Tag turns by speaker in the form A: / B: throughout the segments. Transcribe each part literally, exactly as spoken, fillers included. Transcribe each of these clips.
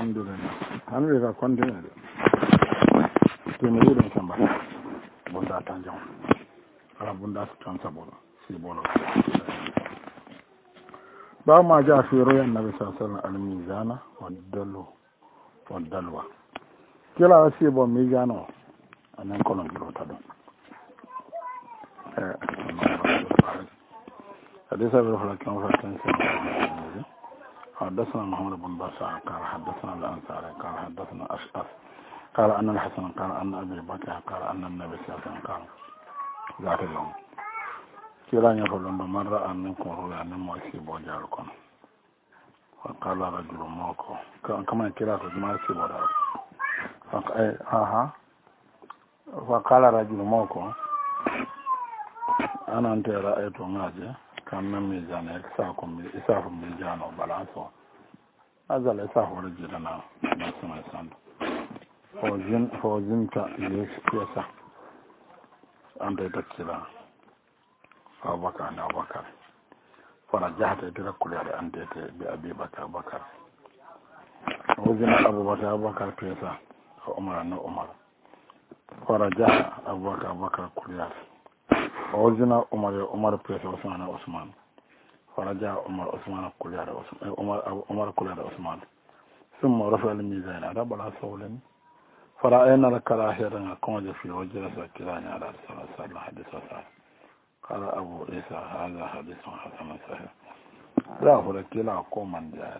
A: alhamdulillah hanwe ka continue to me yidon samba bunda tanjong ala bunda tan sabolo si bolo ba ma ja fi royan nabi sallallahu alaihi wasallam al-mizana wa dalu wa dalwa kila si bo mizano anan kono gilo tadon eh hadisa bi rafa kan fa tan حدثنا محمد بن بشار قال حدثنا الأنصاري قال حدثنا أشعث قال أن الحسن قال أن أبي بكر قال أن النبي صلى الله عليه وسلم قال ذات اليوم كلا يقول أن من رأى منكم رؤيا نمو يسيبوا جاركم فقال رجل موكو كما كلا رجل ما يسيبوا جاركم فقال رجل موكو أنا أنت رأيت ماجي kan nan mai jana ya sa kun mai isafin mai jana balanso azal isa hore jidana na suna san fojin fojin ta yes pesa an da takira abaka na abaka fara jahata ita kula da an da ta bi abi baka bakar fojin abubakar abakar pesa umar na umar fara jaha abubakar bakar kula وزنا عمر عمر بيت عثمان عثمان فرجع عمر عثمان كليار عثمان عمر عمر كليار عثمان ثم رفع الميزان على بلا سولن فرأينا الكراهية كما في وجه سكران على صلى الله عليه حديث صحيح قال أبو عيسى هذا حديث حسن صحيح لا هو كلا قوم من جاء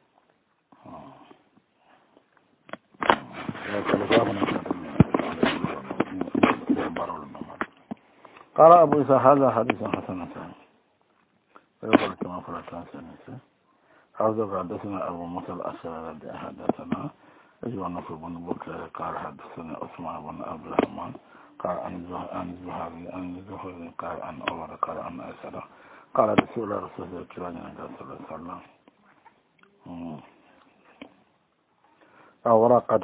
A: قال أبو عيسى هذا حديث حسن صحيح ويقول كما فلتان سنسي حافظ حدثنا أبو موسى الأشعري الذي حدثنا أجوى نصر بن بكر قال حدثنا عثمان بن عبد الرحمن قال عن زهري عن زهري قال عن عمر قال عن عائشة قال رسول الله رسول الله صلى الله عليه وسلم ورقة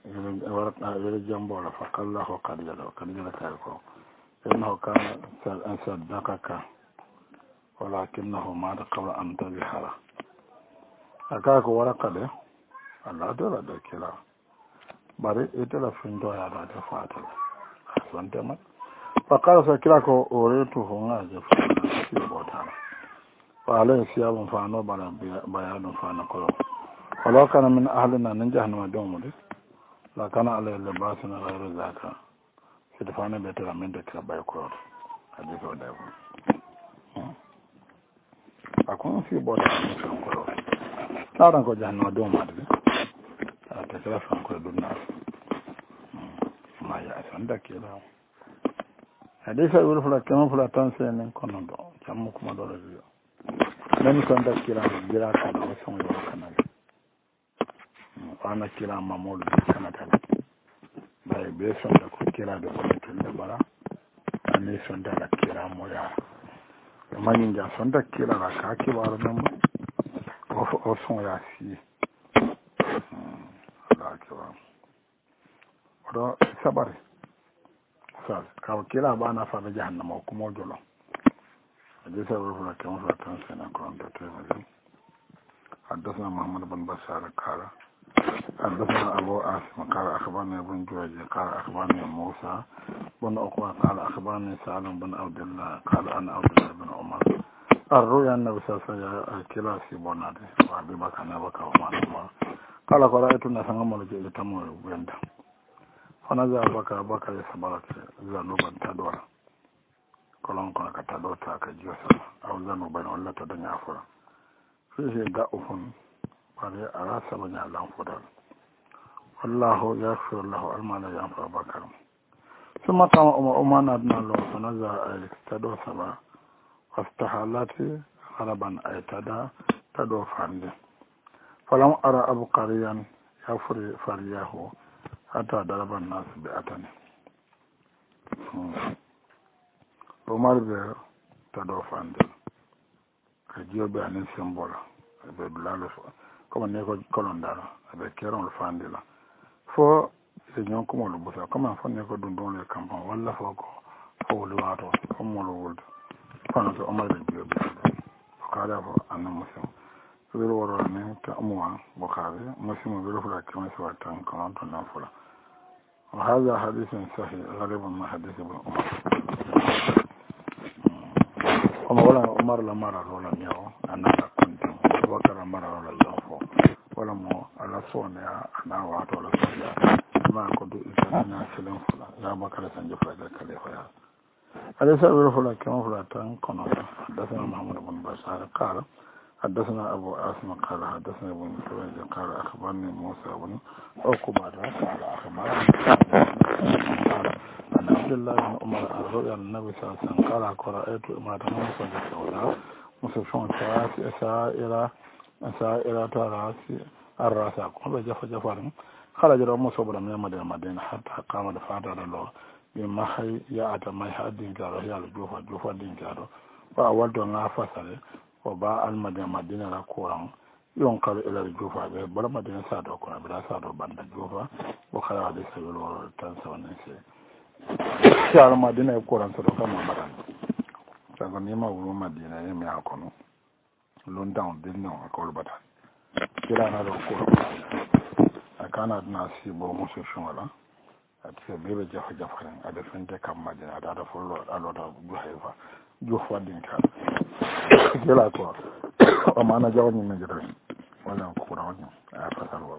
A: يرجم فقال له قد يدعو قد يدعو إنه كان صدقك ولكنه مات قبل أن تظهر أكاك ورقة ده الله دولة ده كلا bari ita da findo ya da ta fata san ta ma fa kala sa kira ko ore to honga je fa ci bota fa ala siya ban fa no bara bayanu fa na ko wala kana min ahlina nan jahannama don mu de la kana ala libasuna ghayru zaka si defane betera min de kira bay ko hadithu da ko akon si bota ni ko tara ko jahannama don ma de ta kira fa ko dunna ma ya san da kira hadisa wala fula kama fula tan sai nan kono do jammu kuma do rajo nan san da kira gira ka da wasu mu kana ana kira mamulu kana ta bai be san da ko kira da ko tun da bara an san da la kira mo ya manin ja san da kira ka ka ki waro nan ba o o son ya si do sabari sal ka kila bana fa be jahannama kuma jolo ade sabar fa kan fa kan sana kon da ta ne حدثنا محمد بن بشار قال حدثنا أبو عاصم قال أخبرني ابن جويج قال أخبرني موسى بن عقبة قال أخبرني سالم بن عبد الله قال أنا عبد الله بن عمر الرؤيا النبي صلى الله عليه وسلم كلا سيبوناتي وأبي بكر نبكى وما قال قرأت الناس عمل جئ تمر بند فنزع بكر بكر يسبرك ذنوبا تدور كلام كنا كتدوتا كجوسا أو ذنوبا ولا تدنيا فرا فيه ضعف بل أرى سبني الله فضل والله يغفر له المال ينفع بكر ثم قام أمان أدنى له فنزع تدو سبا واستحالات غربا أي تدا تدو فانده فلم أرى أبو قريان يفري فرياه حتى ضرب الناس بأتني عمر بن تدو فانده kajiyo be anin sembola be bulalo comme ne ko kolondara be keron fandila fo se nyon ko mo lu busa comme fo ne ko dun don le campagne wala fo ko fo lu wato comme mo lu wul kono to o ma be biyo be ko kada fo anna muslim zero woro ne ta muwa bukhari muslim zero fula kama sa tan kan ton nan fula wa hadha hadithun sahih ghalibun ma hadith ibn umar kuma wala umar la mara rola nyawo anaka kuntu wakara mara rola yofo wala mo ala sonya ana wa to la sonya ma ko du isa na selen fula ya bakara sanje fula da kale hoya ala sa zero fula kama fula tan kono da sa muhammad ibn bashar qala حدثنا أبو عاصم قال حدثنا ابن مسعود قال أخبرني موسى بن عقبة قال أخبرني قال عن عبد الله بن عمر الرؤيا النبي صلى الله عليه وسلم قال قرأت امرأة موسى السوداء مسلمون سائرة سائرة راسي الراس قال جف جفر خرج موسى بن من المدينة حتى قام دفعت له بما هي يأتي ما يحدين كارو هي الجوفة جوفة دين كارو فأولت أن أفسر وباء المدينة مدينة القرآن ينقل إلى الجوفة بلا مدينة سادة كنا بلا سادة بند الجوفة وخلال هذه السبيل تنسى ونسي شعر مدينة القرآن سادة كما بدن سأقول نيما ولو مدينة يمي أكونو لون داون دينو أقول بدن كلا نادو القرآن أكانت ناسي بو مسو شمالا أتسي بيبي جفا جفا أدفنتي كم مدينة أدفع فلو ألوتا جوحيفا جوفة دين كارو kila ko o mana jawni min jere wala ko rawni a fasal wa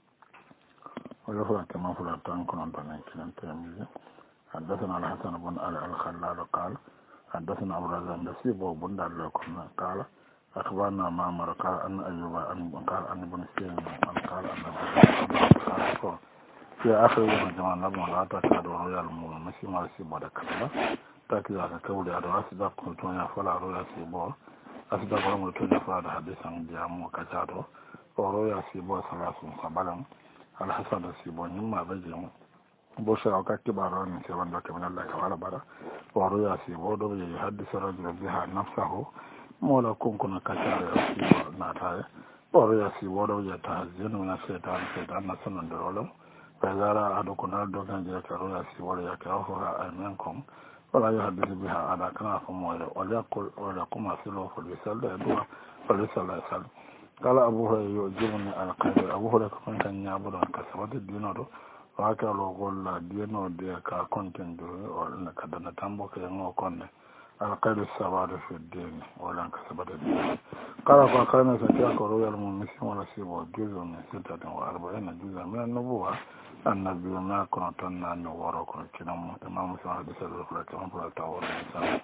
A: wala fa kama fula tan ko non tan kinan tammi حدثنا الحسن بن علي الخلال قال حدثنا ابو رزاق نسيب بن دال كنا قال اخبرنا معمر قال ان ايوب ان قال ان ابن سيرين قال ان قال في اخر يوم جمع لما لا تكاد رؤيا المؤمن ماشي ما سيب ولا كذا تاكي على كولي على أسدا كنتون يفعل رؤيا سيبو أسدا قرم لتوجه فعل حديثا جامو كتاتو ورؤيا سيبو ثلاثون سبالا على حسد سيبو نما بجيمو بوشا وكا كبارا من سيبان لك من الله كوالا برا ورؤيا سيبو دو يحدث رجل بها نفسه مولا كون كنا كتارا سيبو ناتاي ورؤيا سيبو دو يتهزين من الشيطان الشيطان نسنن درولم فإذا رأى أدوكنا دوكنا جيك رؤيا سيبو يكاوفها أيمنكم ولا يحدث بها على كنافهم وليقل وليقوم أصله فليسل يدوى فليسل يسل قال أبو هريرة يعجبني القيد أبو هريرة كمان كان يعبد عن كسبت الدين وهكذا لو قول الدين وديك كنتن وإنك دنا تنبك ينو كن القيد السبات في الدين ولا كسبت الدين قال فقالنا سكياك رؤيا المؤمنين ولا سيبوا جزء من ستة وأربعين جزء من النبوة النبي ما كنا تنا نوارا كنا كنا إمام مسلم حديث الرسول كمان فلا تاور الإنسان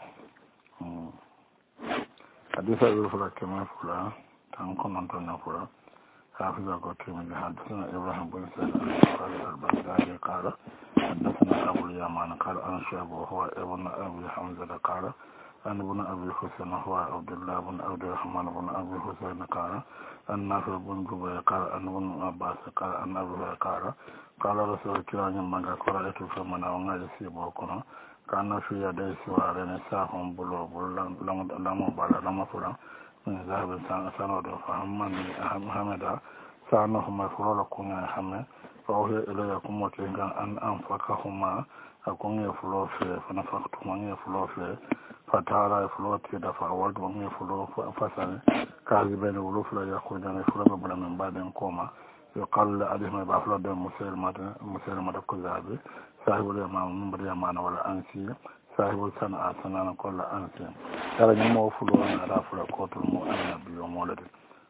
A: حديث الرسول كمان فلا تان كنا تنا فلا حافظ قتيم حدثنا إبراهيم بن سعيد البغدادي قال حدثنا أبو اليمان قال أنا شاب وهو ابن أبي حمزة قال أنا ابن أبي حسين هو عبد الله بن عبد الرحمن بن أبي حسين قال النافع بن جبير قال أن ابن عباس قال أن أبو قال قال رسول الله من قرأت في من أونا يسيبه كنا كان في يدي سوارين ساهم بلو بلو لما بلا لما فلا من ذهب سند فهمني أهم حمدا سانهما فلو كنا حمد فأوهي إليكم وكينغا أن أنفقهما أكون يفلو في فنفقتما يفلو في فتارا يفلو تيدا فأولد ومن يفلو فسن كاذبين ولو فلا يخرجان يفلو بلا من بعد كوما يقال عليهم بأفلا دون مسلمة مسلمة كذابي صاحب اليمان من بريمان ولا أنسي صاحب السنة سنة كل أنسي ترى نمو فلو أنا رافل كوت المؤمن بيومولد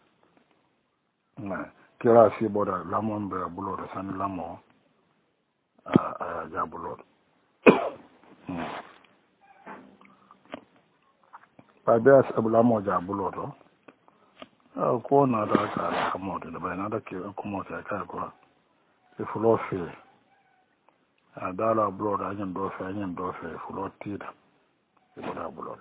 A: كلا سيبودا لامون بلور سن لامو جا بلور فبياس أبو لامو جا بلور ko na da ka da kamoto da bayana da ke kamoto ya kai ko e fulofi a dala blo da yin dofe yin dofe fuloti da e da blo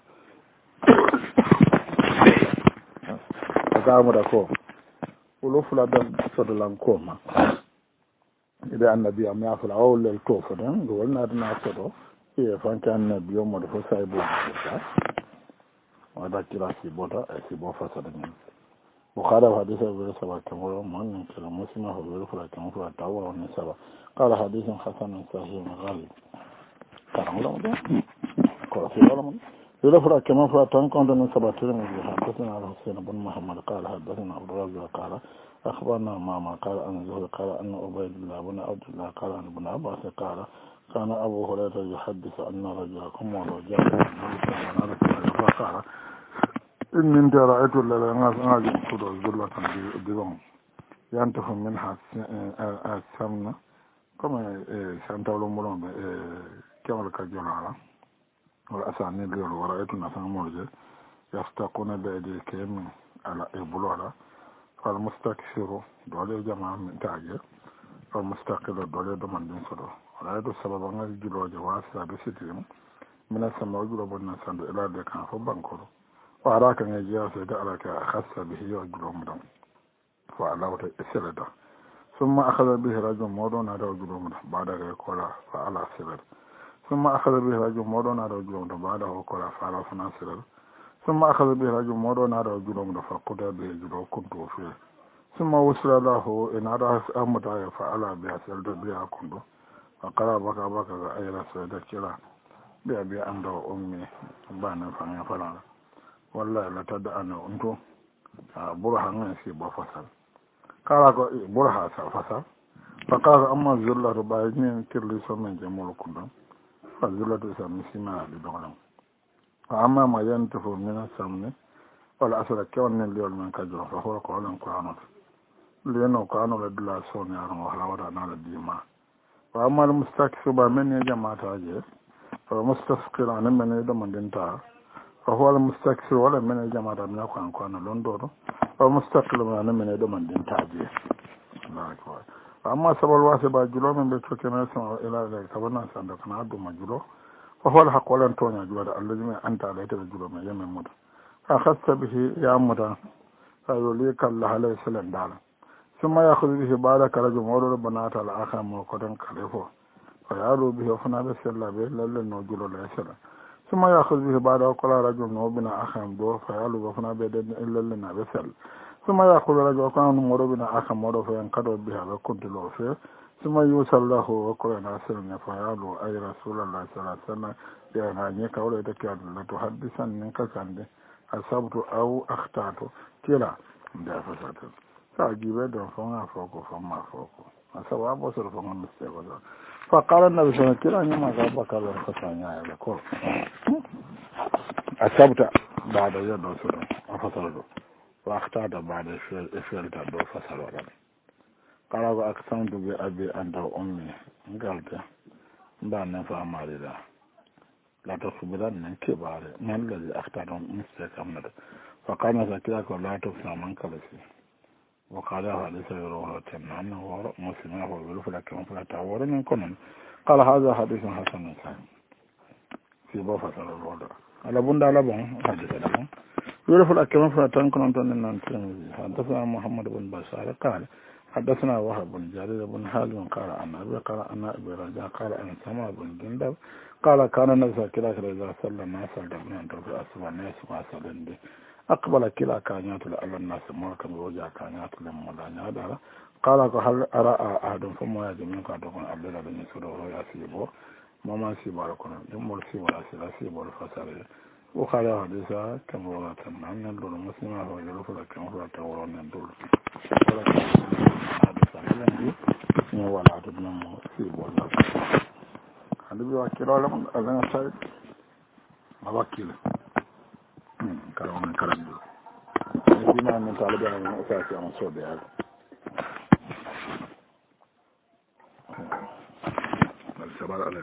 A: ga mu da ko fulo fula da so da lan ko ma idan annabi amma ya fula o le to fa dan go na da na so do e fan kan annabi mo da fa sai bo ta wa da kira si bota e si bo fa sa da ni وقال حديث أبي سبع كمرة من كلام مسلم أبي فلا كم فلا تاور والنسبة قال حديث حسن صحيح غالب كلام ولا مده قال في ولا مده يلفر كما فاتن كنت من سبعتين من حدثنا على حسين بن محمد قال حدثنا عبد الرزاق قال أخبرنا ماما قال أن زهر قال أن عبيد الله بن عبد الله قال أن ابن عباس قال كان أبو هريرة يحدث أن رجلكم ورجال فقال إن انت رأيت لنا ناجم كدو زلة ديوم ينتف منها السمنة كما سنتولو ملون كما الكجلالة والأساني الليل ورأيت نفسا مرجع يفتقون بأيديهم على إبلولا فالمستكثر دولي جماعة من تاجر والمستقل دولي دمان دين صدر ورأيت السبب أن الجلو جواسي بسيطين من السماء جلو بنا سند إلى دكان فبانكور وأراك أن يجيها سيدة عليك أخص به وجلو مدن فعلاوة إسرده ثم أخذ به رجل مودون هذا وجلو مدن بعد ذلك فعلى سرد ثم أخذ به رجل مودون هذا وجلو مدن بعد ذلك فعلى فناسرد ثم أخذ به رجل مودون هذا وجلو مدن فقد به جلو كنت فيه ثم وصل له إن هذا أمد فعلى بها سرد بها كنت فقال بك بك أي رسول كلا بها بها أنت أمي بانا فانا فلانا والله لا تدعنا أنتو برها نسي بفصل قال برها فصل فقال أما الزلة بايدين كل سمين جمول كندم فالزلة سمسيما لدولم فأما ما ينتفو من السمن والأسر كون اليوم من كجر فهو قولا قرانوت لأنه قرانو لدلا سوني عرم وحلاوة نال الديما وأما المستكسب من يجمع تاجه فالمستسقر عن من يدمن دنتا فهو المستكثر ولا من الجماعة من يكون كان لندن فمستقل من من يدمن دين تاجي الله أكبر أما سبب الواسب الجلو من بيتوك نسمع إلى ذلك كبرنا سندك نعد مجلو فهو الحق ولا نتوني جلو الذي أنت عليه الجلو من يمن مدى فأخذت به يا مدى فيوليك الله عليه السلام دالا ثم يأخذ به بعد كرج مولو بنات الآخر موقدا كليفو فيعلو به فنا بسلا به للنو جلو لا يسلا ثم يأخذ به بعد وقال رجل نوبنا أخام دو فيعلو بفنا بيدن إلا لنا بسل ثم يأخذ رجل وقال نمربنا أخام مرو فينقضوا بها وكنت له فيه ثم يوصل له وقال ناسرنا فيعلو أي رسول الله صلى الله عليه وسلم يعني كولا يتكاد لتحدثن منك كان أصبت أو أخطأت كلا ده فسات فأجيب دون فما فوق فما فوق أسوأ بصر فما مستيقظ فقال النبي صلى الله عليه وسلم كلا ما قابك الله فسانيا يقول أصبت بعد يد وسلم أفصله وأخطأت بعد إفعال تدو فصله قال وأقسمت بأبي أنت وأمي قلت بأن فهم هذا لا تخبرن من كبار من الذي أخطأت مستيقظ فقال سكيلك لا تفسر من كبسي وقال هذا سيروه تنان ومسلمه ويقول فلك فلا تعور من كنن قال هذا حديث حسن صحيح في بوفة الوضع على بند على بون حديث لهم يقول فلك فلا تنكن تنان حدثنا محمد بن بشار قال حدثنا وهب بن جرير بن حازم قال عن أبي قال عن أبي رجاء قال عن سماء بن جندب قال كان النبي كلا إذا صلى الناس دفنا في أسوأ الناس ما صلى به أقبل كلا كانت على الناس مركب وجاء كانت للمولاني هذا قال هل أرى أحد فما يجمع كاتبون أبدا بن سوره يسيبه مما سيبه لكم يمر سيبه لا سيبه الفسر وقال حديثا كما ورثنا أن الدول المسلمة هو يلف لكم هو تورون الدول ولكن حديثا لأنه ولا تبنمه سيبه الله هذا بيوكيل على أنا سيد وكيل كلام من كلام دول بما من طالب علم أساسي أنا صوب يعني الشباب عليه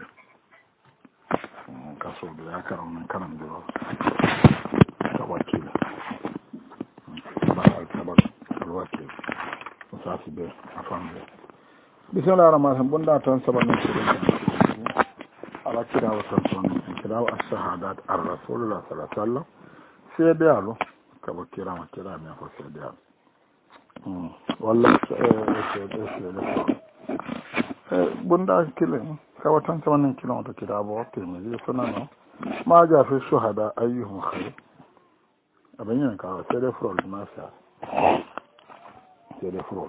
A: كصوب يا كلام من كلام دول توكيل بعد الشباب الوكيل أساسي به أفهم به بسم الله الرحمن الرحيم بندا تنسب من على كده وتنسون كده الشهادات الرسول الله صلى الله عليه وسلم سيديالو كبو كيرام كيرام يفو سيديالو والله بندا كيلين كبو تنسون من كيلون تكيرابو تيمزي فنانو ما جاء في الشهداء أيهم خير أبنين كاو سيدي فرول ما سيا سيدي فرول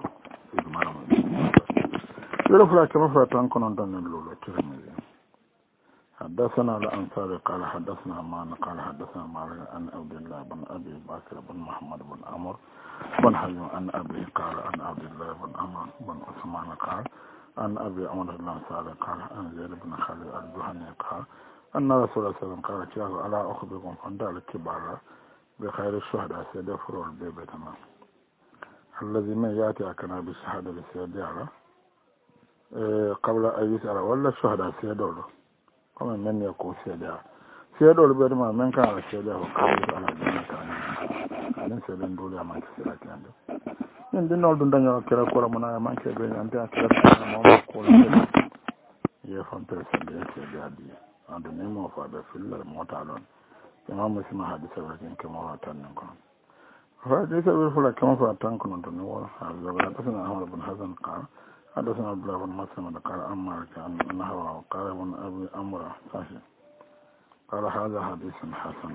A: يرفع كما فتان كنون دون اللولو تيمزي حدثنا الأنصاري قال حدثنا مان قال حدثنا مالك عن عبد الله بن أبي بكر بن محمد بن عمرو بن حزم عن أبي قال عن عبد الله بن عمرو بن عثمان قال عن أبي عمرو الأنصاري قال عن زيد بن خالد الجهني قال أن رسول الله صلى الله عليه وسلم قال كلا ألا أخبركم فندال الكبار بخير الشهداء سيد فرول بيبتنا الذي من يأتي أكنا بالشهادة لسيدي قبل أن يسأل ولا الشهداء سيدولو كما من يكون سيداء سيدولو بيرما من كان على سيداء وقال على جنة كان كان سيدان دولي أمان كسيرا كان من دين نول دون دانيو كرا كورا منا أمان كبير أنت أكرا كنا مولا كورا سيداء يفهم ترسل سيداء دي عند نيمو فادا في الله موتالون كما مسلم حديث ولكن كما هو تنكم فحديث ولكن كما هو تنكم تنوى هذا حدثنا أحمد بن حسن قال حدثنا عبد الله بن مسلم قال أمر كان نحوه قال ابن أبي أمرة صحيح قال هذا حديث حسن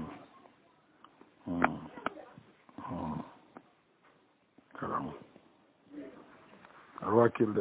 A: كلام الواكل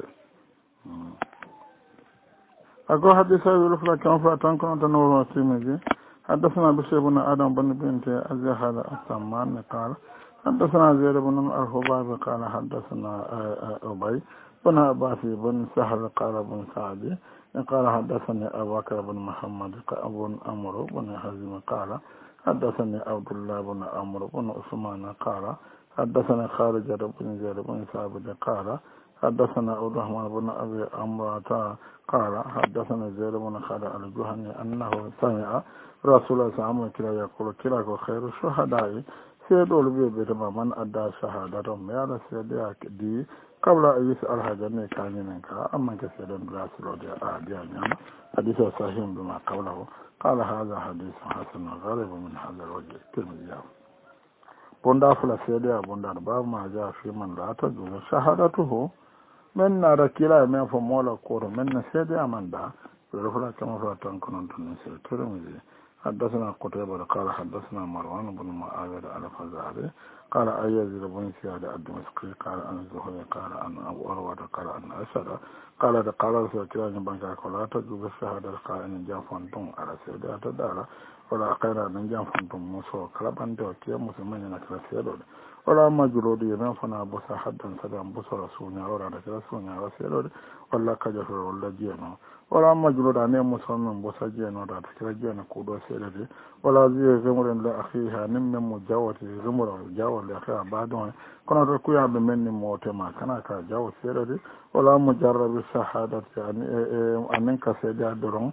A: أقول حديث يقول فلا كم فاتنكم تنور الترمذي حدثنا بشير بن آدم بن بنت أزي هذا السمان قال حدثنا زيد بن الخباب قال حدثنا أبي بن عباس بن سهل قال بن سعد قال حدثني أبو بكر بن محمد بن عمرو بن حزم قال حدثني عبد الله بن عمرو بن عثمان قال حدثنا خارج بن زيد بن ثابت قال حدثنا عبد الرحمن بن أبي عمرو قال حدثنا زيد بن خالد الجهني أنه سمع رسول الله صلى الله عليه وسلم يقول كلا خير الشهداء سيدول بيبتما من أدى شهادة ميالا سيدي دي قبل أن يسأل حاجة كان ينكا أما كسيدا براسل ودي آدي أنيانا حديث صحيح بما قوله قال هذا حديث حسن غريب من هذا الوجه الترمذي بوندا فلا سيدي بوندا باب ما جاء في من لا تجوز شهادته من نرى كلا من فمولا كور من سيدي من دا ورفلا كما فاتنكم أنتم نسير الترمذي حدثنا قتيبة قال حدثنا مروان بن معاوية على فزاري قال أيزيد بن سياد الدمشقي قال عن الزهري قال عن أبو أروى قال عن أسد قال قال رسول الله بنك قال تجوز الشهادة قائن جافنتم على سيدة دارا ولا خير من جافنتم مسو كلبان دوكي مسلمين نكلا سيدة ولا مجرود يمن فنا بوسا حدا سدام بوسا رسولنا ولا رسولنا وسيدة ولا كجفر ولا جينا ولا مجرود أن مسلم بوسا جينا ولا تكلا جينا كودو سيدة ولا زي غمر لأخيها نم مجاوة غمر جاوة لأخيها بعدها كنا ركويا بمن موتما كنا كجاوة سيدة ولا مجرد الشهادة يعني أنك سيدة درون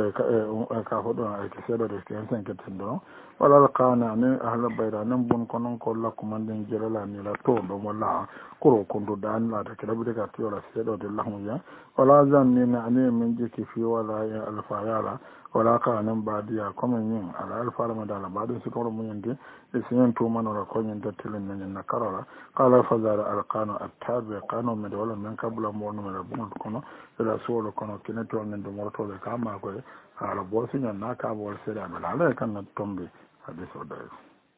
A: كافدون أي كسيدة كينسن كتندون ولا القانا أن أهل البيرا نبون كنون كل كمان جللا نلا تون ولا كرو كندو دان لا تكلا بدك تيولا سيدة اللهم يا ولا زن نعني من جك في ولا الفايالا ولا كان بعديا كمن على الفار مدال بعد سكور من يندي اسمين تومان ولا كونين تتلين من النكارا قال فزار القانا التابع قانو من ولا من قبل مون من البون كنو إلى سول كنو كنتو من دمرتو لكاما كوي على بوسين الناكا بوسيرا بلا عليه كان التومبي حديث ودايس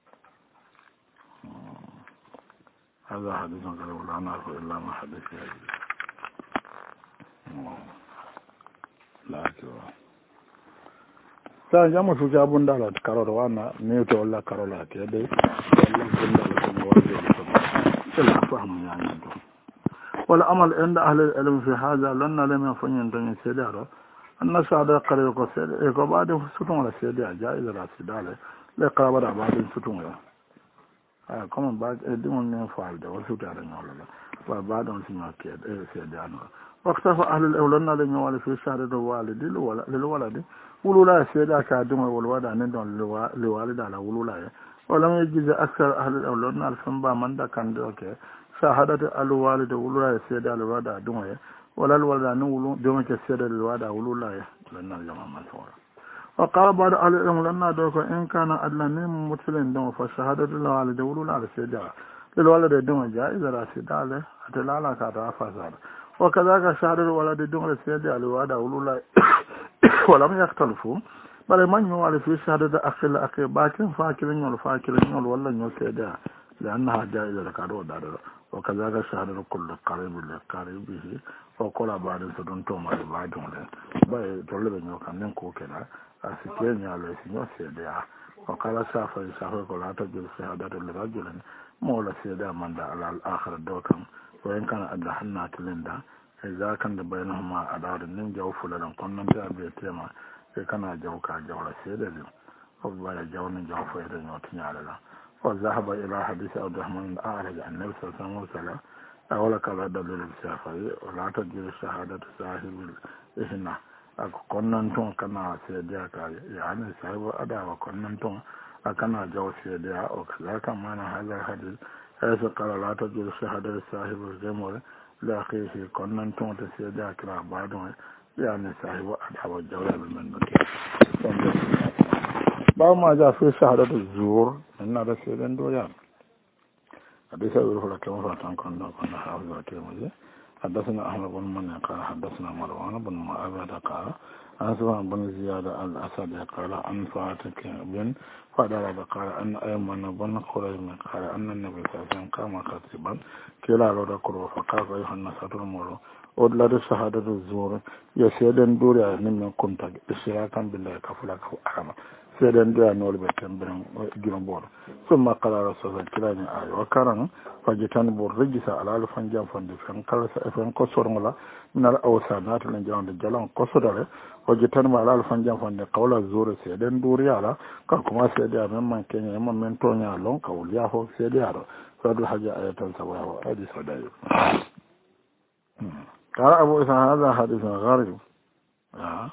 A: هذا حديث قال ولا نعرف إلا ما حديث هذا لا كوا سان جامو سوجا بوندالا كارو وانا نيوتو ولا كارولا كيدي ولا بوندالا كما واجي كلا فهم يعني ولا عمل عند أهل العلم في هذا لأن لم يفن ينتهي سيدارو أن سعد قريب قصير إيكو بعد ستون على سيدار جائز راسدالة لقرابة بعد ستون آه كمان بعد دون من فعل ده وسيدار نولا وبعد سمع كيد سيدار واختفى أهل الأولاد لم يوالي في شهر الوالد للولد ولولا سيدار كادم والولد عندهم لوالد على ولولا ولم يجز أكثر أهل الأولاد الفنبا من دا كان دوكي شهادة الوالد ولولا سيدار الولد عندهم ولا الولد نقول دومك سيد الوالد ولولا لنا الجماعة مسؤول وقال بعض أهل العلم لنا دوك إن كان أدنى مثلين دم فشهادة الوالد ولولا سيد للولد دم جائز راسد عليه أتلالا كذا فزاد وكذاك شهادة الولد دم سيد الوالد ولولا ولم يختلفوا بل من يوالي في شهادة أخي أخي باكن فاكرين ولا فاكرين ولا ولا سيد لأنها جائزة كذا ودار وكذلك شهادة كل قريب لقريبه وقال بعد سدون توما بعدهم له باي تولى بنيوكا ننكو كده أسكين على سنيو سيديا وقال شافع شافع قال تجد شهادة لرجل مولا سيديا من دا على الآخر دوكم وإن كان أدهنا تلندا إذا كان بينهما أدار ننجو فلان كنا نتابع تيما كان جوكا جولا سيديا وباي جون جو فيدن يوتني على لا وذهب إلى حديث عبد الرحمن الأعرج عن النبي صلى الله عليه وسلم أولا كذا دليل الشافعي ولا تجد شهادة صاحب الإهنة أكو كننتون كنا سيديا كاي يعني صاحب أدا وكننتون أكنا جو سيديا وكذلك معنى هذا الحديث حيث قال لا تجد شهادة صاحب الجمهور لأخيه كننتون تسيديا كلا بعدهم يعني صاحب أدا وجواب من بكي بعض ما جاء في شهادة الزور إن هذا سيدنا دويان حديث أبو لك كما فاتن كنا كنا حافظ الترمذي حدثنا أحمد بن من قال حدثنا مروان بن معاوية قال عن سفيان بن زياد الأسد قال عن فاتك بن فضل قال أن أيمن بن خريم قال أن النبي صلى الله عليه وسلم قام خطيبا كلا لو ذكروا فقال أيها الناس أترموا أدلت شهادة الزور يسيدن دوري من كنت إشراكا بالله كفلك أحمد سيدن دوري نول بتنبرن جنبور ثم قال رسول الله كلاني آي وكرن فجتنبوا الرجس على الفنجان فندي فن كالس فن كسر ملا من الأوسانات لنجان الجلان كسر له وجتنبوا على الفنجان فندي قول الزور سيدن دوري على كما سيدي من كان يما من تونيا لون كوليا هو سيدي على فهذا حاجة آية سواء هذه صدايق قال أبو إسحاق هذا حديث غريب آه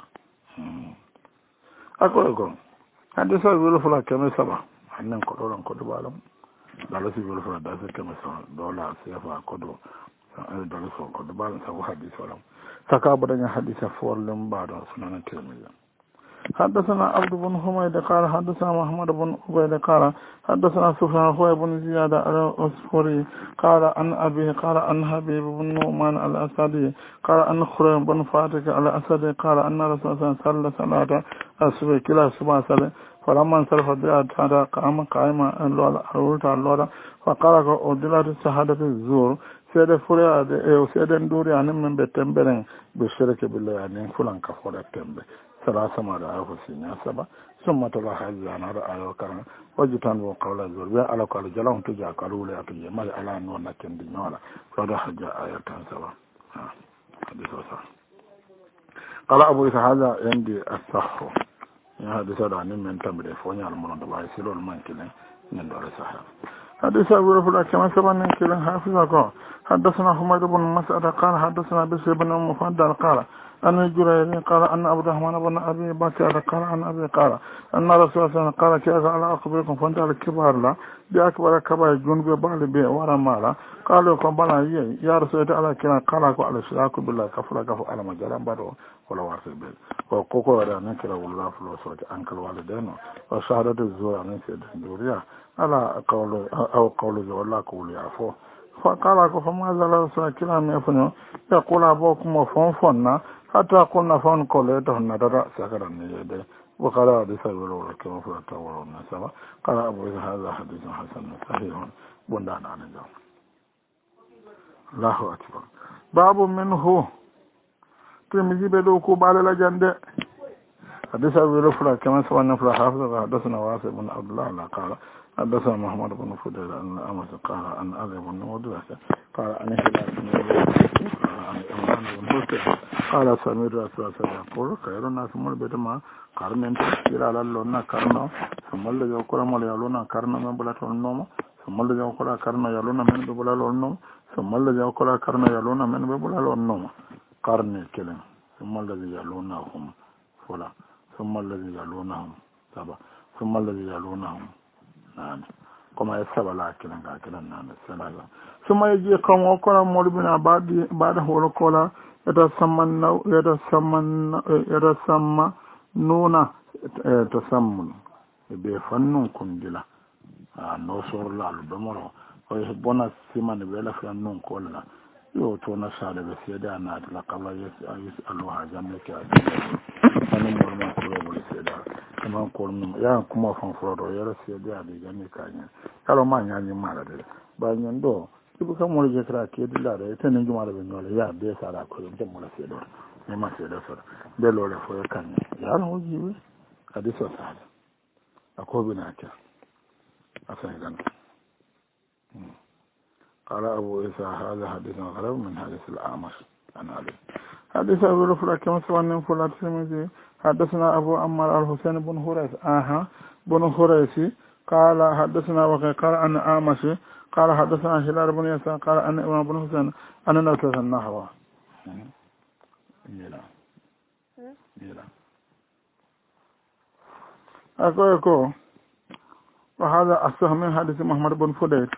A: أقول لكم حديث يقول فلا كم سبعة حنا نقول لهم كتب عالم دلسي يقول فلا دلسي كم سبعة دولار سيفا كتب دلسي كتب عالم سبعة حديث عالم تكابرنا حديث فورلم بعد سنن الترمذي حدثنا عبد بن حميد قال حدثنا محمد بن عبيد قال حدثنا سفيان هو بن زياد الأسفري قال عن أبيه قال عن حبيب بن نعمان الأسدي قال عن خريم بن فاتك الأسدي قال أن رسول الله صلى الله عليه وسلم الصبح كلا صباح صلى فلما انصرف بيات هذا قام قائما اللولا اللولا فقال أدلت شهادة الزور سيد فرياد سيد ندوري عن من بتنبرين بالشرك بالله يعني فلان كفر التنبه ثلاثة مرات وسنين سبعة ثم تلا حج عن هذا آية وكرم وجتان وقول الزور على قال جلهم تجا قالوا لا تجا ما على نور نكن دنيالا فهذا حج آية سبعة حديث صح قال أبو إسحاق هذا عندي الصح يا حديث هذا عن من تمر فوني المراد الله يسير المنكل من دار الصحة حديث أبو رفلا كما سبق من كلام حافظه حدثنا حميد بن مسعد قال حدثنا بشير بن مفضل قال أن الجريري قال أن عبد الرحمن بن أبي بكر قال عن أبي قال أن رسول الله قال كيف على أخبركم فانت الكبار لا بأكبر كبار جنب بالي بي ورا مالا قالوا كم بلا يا رسول الله على كنا قال على الشراك بالله كفر كفر على مجال بارو ولا وارث بيت وكوكو ولا نكر والله فلوس أنك الوالدين وشهادة الزور عن سيد الدوريا على قول أو قول والله قول يعفو فقال فما زال رسول كلام يفنو يقول أبوكم وفنفنا حتى قلنا فان قولته النظر سكر النجدة وقال حديث الولو كما فرطور النسبة قال أبو هذا حديث حسن صحيح بندان عن الجو الله أكبر باب منه تمجي بدوكو بالي لجند حديث الولو كما سوى النفل حافظ حدثنا واسع بن عبد الله قال حدثنا محمد بن فضيل أن أمس قال أن أبي بن ودرسة قال أن هلال بن قال سمير رسول الله يقول خير الناس مول بيتما قرن تسير على لونا كرنا ثم الذي يقول مول يلونا كرنا من بلا تنوم ثم الذي يقول كرنا يلونا من بلا لونوم ثم الذي يقول كرنا يلونا من بلا لونوم قرن كلام ثم الذي يلونهم فلا ثم الذي يلونهم سبا ثم الذي يلونهم نعم كما يسبب لكن كلا نعم السلام ثم يجي كم وكلا مول بنا بعد بعد هو كلا يتسمى يتسمى يتسمى نونا يتسمى بفنون كندلا نوصور لا لبمرو ويحبون السمان بلا فنون كلنا يوتون سالة بسيدة ناد لقبل يسألوها جميعك أنا مرمان كلهم بسيدة كمان كلهم يا كم فنفرد ويا سيدة على جميعك يعني كلام ما يعني ما لديه بعدين دو ibu kan mo je kra ke dilla da ita ne juma da ben wala ya be sara ko je mo la se do ne ma se do so be lo le fo kan ya ran wuji be hadiso sa akobi na ta asan gan قال أبو إسحاق هذا حديث غريب من حديث الأعمش عن علي حديث أبو رفلا كما سوى فلان الترمذي حدثنا أبو عمار الحسين بن هريث آها بن هريث قال حدثنا وقال قال أن أعمش قال حدثنا هلال بن يسار قال أن إمام بن حسين أن نوتة النحو ميلا ميلا أكو أكو وهذا أصح من حديث محمد بن فديك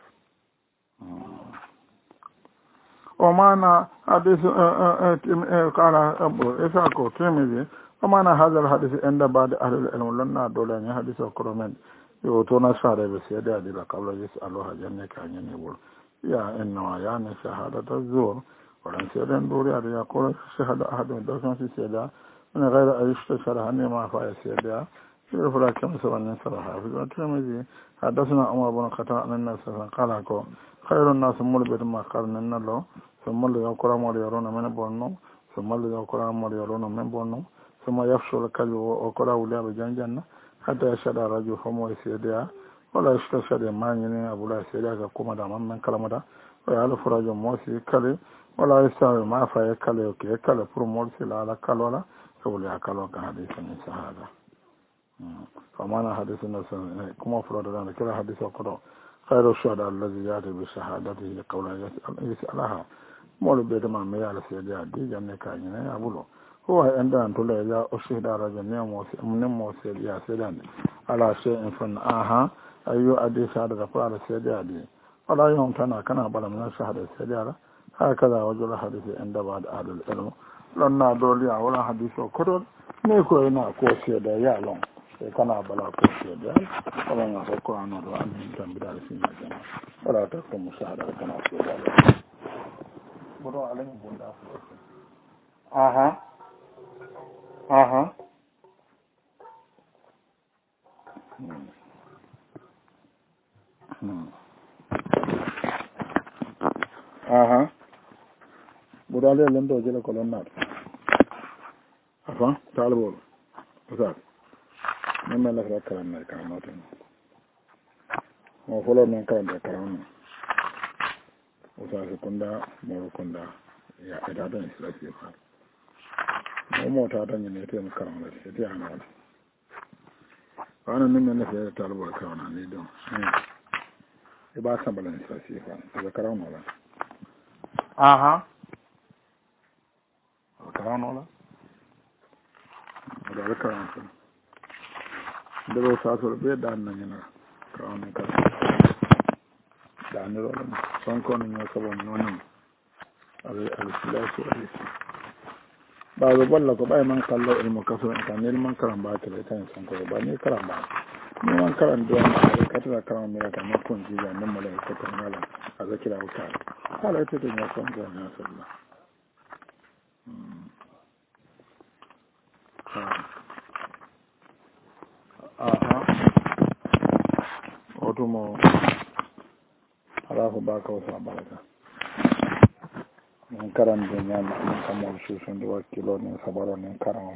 A: ومعنى حديث قال أبو إسحاق الترمذي ومعنى هذا الحديث عند بعض أهل العلم لنا دولة حديث الكرمين يوتونا شارع بسيادة دي قبل يسألوها جنة كان يقول يا إنما يعني شهادة الزور ولن سيادة دوري على يقول شهادة أحد من دوكنا في سيادة من غير أن يشتشر هني ما فاي سيادة يعرف لكم سوى النصرها في الترمذي حدثنا عمر بن الخطاب أن الناس قال خير الناس ملبد ما قال ننلو ثم اللي يقرأ مريرون من بونو ثم اللي يقرأ مريرون من بونو ثم يفشل الكلب وقرأ وليا بجنجن حتى يشهد الرجل فمو يسيدها ولا يشتشد ما ينين أبو لا يسيدها كما دام من كلمة ويعرف رجل موسي كلي ولا يستوي ما فاي كلي وكي كلي فرمولسي لا على كلولا فولي كلو كان حديث من سهادة فمانا حديث الناس كما فرد لنا كلا حديث وقرأ خير الشهداء الذي يأتي بشهادته قولا يسألها مولو بيتما ميال سيدي دي جنة كاينة أبولو هو عندما تقول إذا أشهد رجل من موسى يا سيدان على شيء فن آها أيو أدي شهادة فعل سيدي دي ولا يوم تنا كان بلا من الشهادة سيدي هكذا وجل حديث عند بعض أهل العلم لنا دولي ولا حديث وكرر نيكو إنا كوسي دا يعلم كان بلا كوسي دا ولا نقول قرآن ولا أن تنبدأ في مجمع ولا تكون مشاهدة كان سيدي بدو عليهم بندا آها آها آها بدو عليهم لندو جل كلون نار أفا تعال بول أسال نما لك ركلام نار كلاماتنا ما فلو من كلام كلامنا وساسي كندا مورو كندا يا إدادة إسلاسي فعل مو تاتا نيتي مكرم لا سيتي انا ولا انا نمي نفي طالب الكون ني دو يبقى سامبل نساسي فان اذا كرام ولا اها كرام ولا هذا كرام دلو ساسو بي دان نينا كرام كرام دان لو سونكو نيو سبو نونو على السلاسي babu balla ko bay man kallo ilmu kaso en kan ilmu karam ba tele tan son ko ba ni karam ba ni man karam do ma ka tara karam mi ka ma kun ji ya nan mala ko tan ngala a zakira wuta kala ita da son ko na sallah aha otomo ala ko ba ko sa baraka min karan de nyama min kamol susun de wakilo ni sabaro ni karan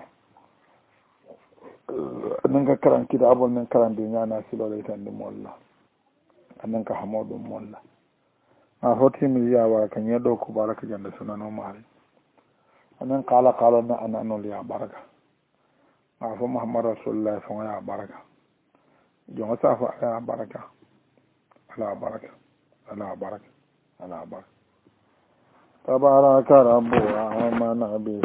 A: nan ka karan kida abol min karan de nyana silo le tan de molla nan ka hamodo molla a hoti mi ya wa kan yedo ko baraka janda sunano mari nan kala kala na anano ya baraka ma fa muhammad rasulullah fa ya baraka jonga safa ya baraka ala baraka ala baraka ala baraka تبارك رب وآمن به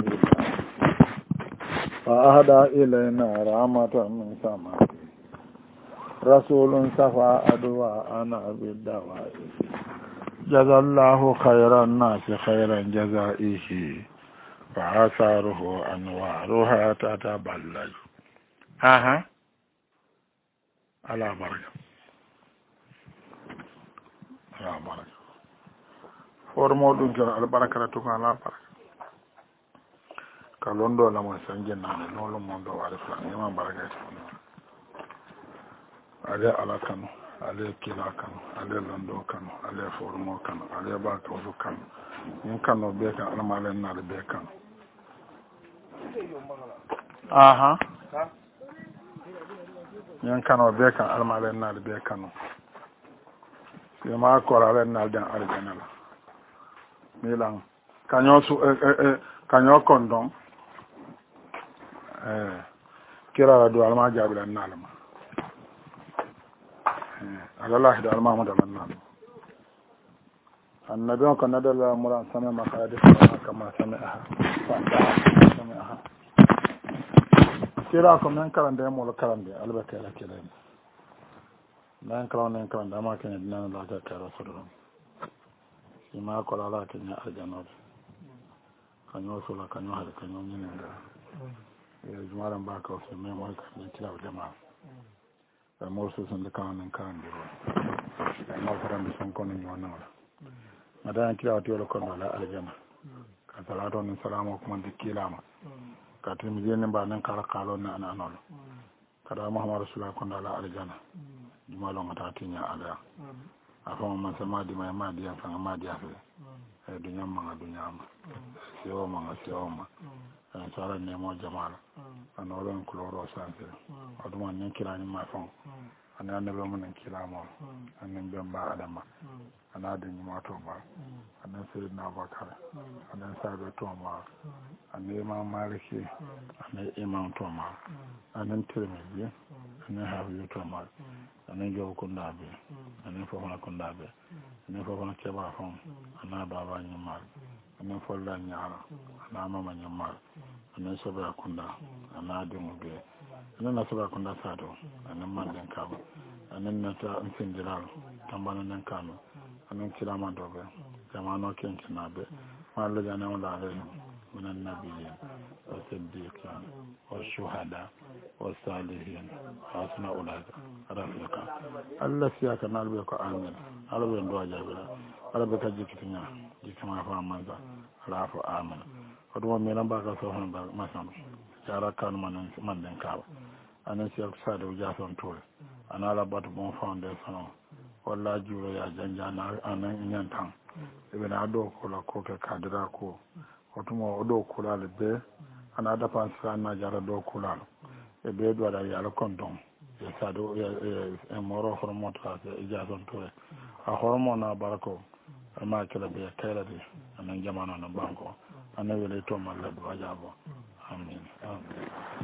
A: فأهدى إلينا رحمة من سماء رسول صفى أدواءنا بالدواء جزى الله خير الناس خيرا جزائه فآثاره أنوارها تتبلج أها على بركة على بركة formo ɗum kero albaraka to ko ala baraka ka londo la mo sanjinane non lo mondo wala flan yama baraka to ala ala kanu ale kila kan ale lando kan ale formo kan ale ba ka su kan in kan no be kan almale na be kan aha in kan no be kan almale na be kan si ma ko ala na dan arjana la milan kanyo su kanyo kondon eh kira la do alma jabila na alma Allah da alma da nan annabi ko nadala muran sama makadis kama sami'aha sami'aha kira ko men karande mo karande albaka la kila nan karande karande ma kan dinan la ta kara sodon si ma ko la ta nya aljana kanyo so la kanyo har kanyo nyine da e jumaran ba ka so me mo kan kila jama'a da morso sun da kan nan kan diro da ma faran da son kono ni wannan wala madan kila wato lo kono la aljana ka salatu ni salamu kuma da kilama ka tumi je ne ba nan kala kalo na ana non kada muhammad rasulullah kono la aljana jumalo ngata tinya ala afama man sama di mai ma dia fanga ma dia fe e dunya ma dunya ma siyo ma siyo ma en sara ne mo jamala ano ron kloro sanse aduma nen kila ni ma fon ana ne be mun kila mo anen be ba adama ana de ni ma to ba anen sayyidina bakar anen sabe to ma anen imam maliki anen imam to ma anen tirmidhi anen hawi to ma anen jo ko ndabe anen fo ma ko ndabe anen fo ma keba fon ana baba ni ma anen fo la nyaara ana mama ni ma anen so ba kunda ana de mo be anen na so ba kunda sado anen man den kaba anen na ta insindiral tambana nan kano anen kilama dobe jamano ken kinabe mallo jana wala re minan nabiyyin wa siddiqin wa shuhada wa salihin wa asna ulaka rafiqa Allah siya ka nalbe ko amin albe ndo ajabira albe ka jikitinya jikama fa manza rafu amin odo me nan ba ka so hon ba masan yara kan manan man den kawa anan siya sa da ujason tole anala batu bon foundation walla juro ya janja na anan inyantan ibe na do ko la ko ke kadira ko otumo do ko la be ana da pan sa na jara do ko la e be do da ya la kondom e sa do e moro hormo ta e jason to a hormo na barako ma kala be kala de anan jamana na banko anan wele to malla do ajabo amin amin